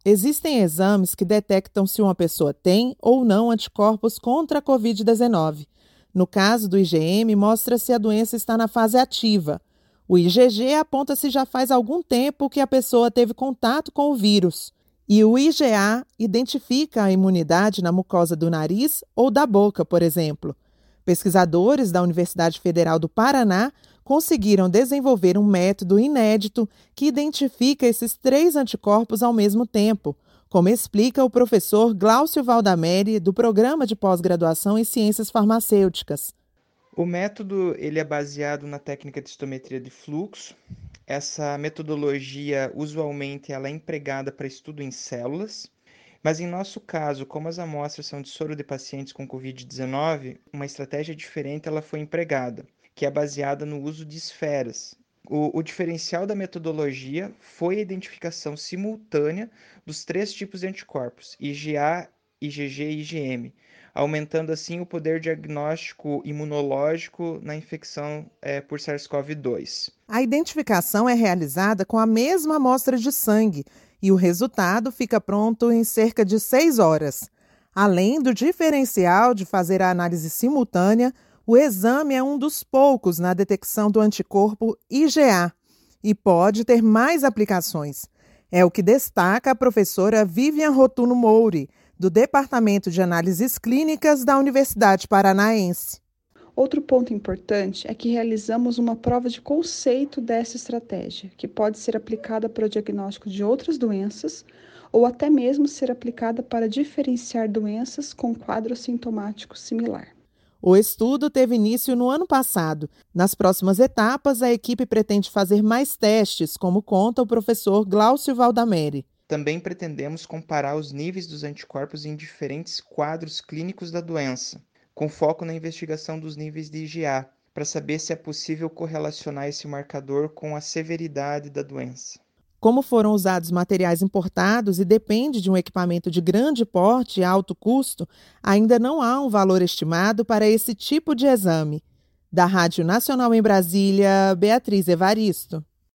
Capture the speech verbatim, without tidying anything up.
Existem exames que detectam se uma pessoa tem ou não anticorpos contra a covid dezenove. No caso do I G M, mostra se a doença está na fase ativa. O I G G aponta se já faz algum tempo que a pessoa teve contato com o vírus. E o I G A identifica a imunidade na mucosa do nariz ou da boca, por exemplo. Pesquisadores da Universidade Federal do Paraná conseguiram desenvolver um método inédito que identifica esses três anticorpos ao mesmo tempo, como explica o professor Glaucio Valdameri, do Programa de Pós-Graduação em Ciências Farmacêuticas. O método ele é baseado na técnica de histometria de fluxo. Essa metodologia, usualmente, ela é empregada para estudo em células, mas em nosso caso, como as amostras são de soro de pacientes com covid dezenove, uma estratégia diferente ela foi empregada, que é baseada no uso de esferas. O, o diferencial da metodologia foi a identificação simultânea dos três tipos de anticorpos, I G A, I G G e I G M, aumentando assim o poder diagnóstico imunológico na infecção é, por SARS-CoV dois. A identificação é realizada com a mesma amostra de sangue e o resultado fica pronto em cerca de seis horas. Além do diferencial de fazer a análise simultânea, o exame é um dos poucos na detecção do anticorpo I G A e pode ter mais aplicações. É o que destaca a professora Vivian Rotuno Mouri, do Departamento de Análises Clínicas da Universidade Paranaense. Outro ponto importante é que realizamos uma prova de conceito dessa estratégia, que pode ser aplicada para o diagnóstico de outras doenças ou até mesmo ser aplicada para diferenciar doenças com quadro sintomático similar. O estudo teve início no ano passado. Nas próximas etapas, a equipe pretende fazer mais testes, como conta o professor Glaucio Valdameri. Também pretendemos comparar os níveis dos anticorpos em diferentes quadros clínicos da doença, com foco na investigação dos níveis de I G A, para saber se é possível correlacionar esse marcador com a severidade da doença. Como foram usados materiais importados e depende de um equipamento de grande porte e alto custo, ainda não há um valor estimado para esse tipo de exame. Da Rádio Nacional em Brasília, Beatriz Evaristo.